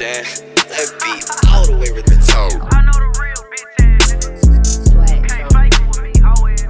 saying? That beat all the way rhythmic. I know the real bitch ass nigga. Can't fake it with me, hoe ass.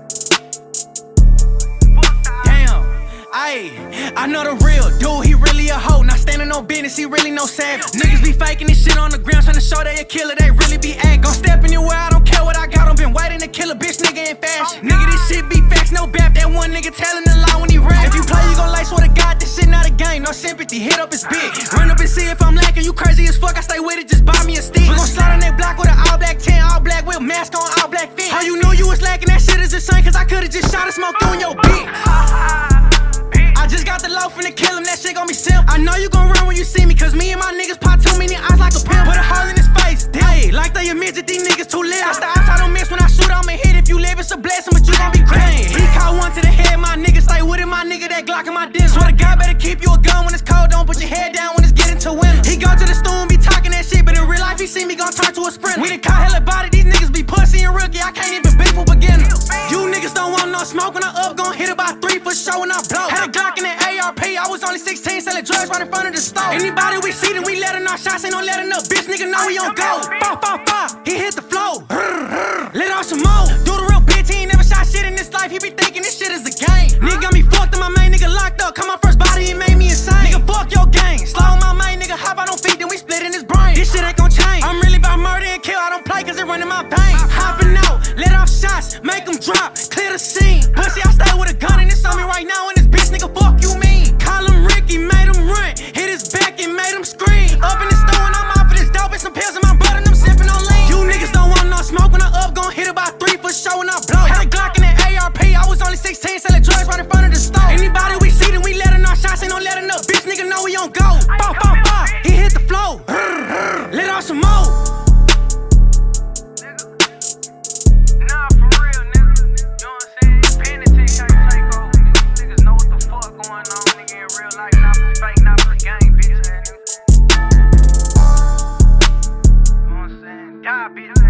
Damn, ayy, I know the real dude, he really a hoe. Not standing on business, he really no savage. Niggas be faking this shit on the ground, trying to show they a killer, they really be act. Gon' step in your way, I don't care what I got on. Been waiting to kill a bitch, nigga in fashion. Nigga, this shit be facts, no bap. That one nigga telling the lie when he rap. If you play, you gon' like, swear to God, this shit not a game. No sympathy, hit up his bitch. Run up and see if I'm lacking, you crazy as fuck, I stay with it, just buy me a stick. We gon' slide on that block with an all black 10, all black with mask on, all black fit. How you know you was lacking, that shit is insane, cause I could've just shot and smoked through in your bitch. I just got the loaf finna kill him, that shit gon' be simple. I know you gon' run when you see me, cause me and my niggas pop too many eyes like a pimp. Put a hole in his face, hey, like they admit that these niggas too lit. That's the outside, don't miss when I shoot, I'ma hit. If you live, it's a blessing, but you gon' be crazy. He caught one to the head, my nigga stay with it, my nigga that Glock in my dick. Swear to God, better keep you a gun when it's cold, don't put your head down when it's getting to winter. He go to the stool and be talking that shit, but in real life, he see me gon' turn to a sprinter. We done caught hella body, these niggas be pussy and rookie, I can't even beef with beginners. You niggas don't want no smoke when I up, gon' hit about 3 for sure when I blow. Had a Glock in the ARP, I was only 16, selling drugs right in front of the store. Anybody we see, then we letting our shots, ain't no letting up, bitch, nigga know we on go. He hit the flow, let off some more. Do the real bitch, he ain't never shot shit in this life, he be thinking this shit is a game. Nigga got me fucked and my main nigga locked up, come my first body, he made me insane. Nigga, fuck your gang, slow my main nigga, hop out on feet, then we split in his brain. This shit ain't gon' change, I'm really about murder and kill, I don't play cause it run in my veins. Hopping out, let off shots, make them drop, clear the scene. Pussy, I stay with a gun and it's on me right now, and this bitch nigga, fuck you mean. Call him Ricky, made him run, hit his back and made him scream. Up in the store and I'm out for this dope and some pills in my blood and I'm sipping on lean. You niggas don't want no smoke when I up, gon' hit about 3 for sure when I blow. Had a Glock in the ARP, I was only 16, selling drugs right in front of the store. Anybody we see, then we letting our shots, ain't no letting up, bitch nigga know we on go. He hit the flow, let off some more. Nah, for real, nigga. You know what I'm saying? Penitentiary can't take over, nigga. Niggas know what the fuck going on, nigga, in real life. Not for fake, not for game, bitch, ass nigga. You know what I'm saying? Die, bitch.